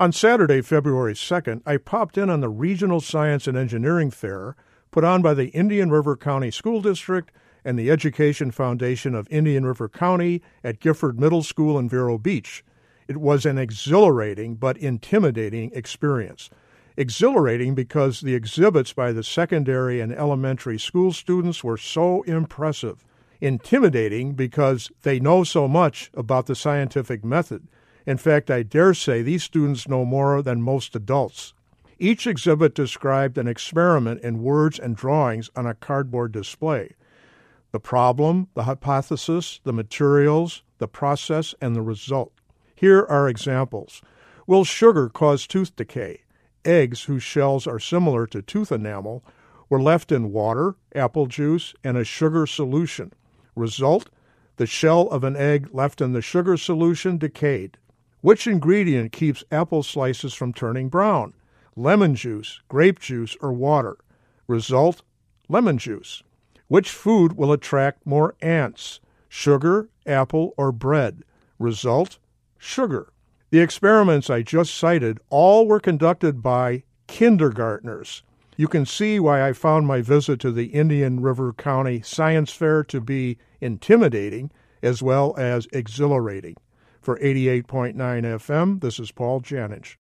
On Saturday, February 2nd, I popped in on the Regional Science and Engineering Fair put on by the Indian River County School District and the Education Foundation of Indian River County at Gifford Middle School in Vero Beach. It was an exhilarating but intimidating experience. Exhilarating because the exhibits by the secondary and elementary school students were so impressive. Intimidating because they know so much about the scientific method. In fact, I dare say these students know more than most adults. Each exhibit described an experiment in words and drawings on a cardboard display. The problem, the hypothesis, the materials, the process, and the result. Here are examples. Will sugar cause tooth decay? Eggs, whose shells are similar to tooth enamel, were left in water, apple juice, and a sugar solution. Result, the shell of an egg left in the sugar solution decayed. Which ingredient keeps apple slices from turning brown? Lemon juice, grape juice, or water? Result, lemon juice. Which food will attract more ants? Sugar, apple, or bread? Result, sugar. The experiments I just cited all were conducted by kindergartners. You can see why I found my visit to the Indian River County Science Fair to be intimidating as well as exhilarating. For 88.9 FM, this is Paul Janich.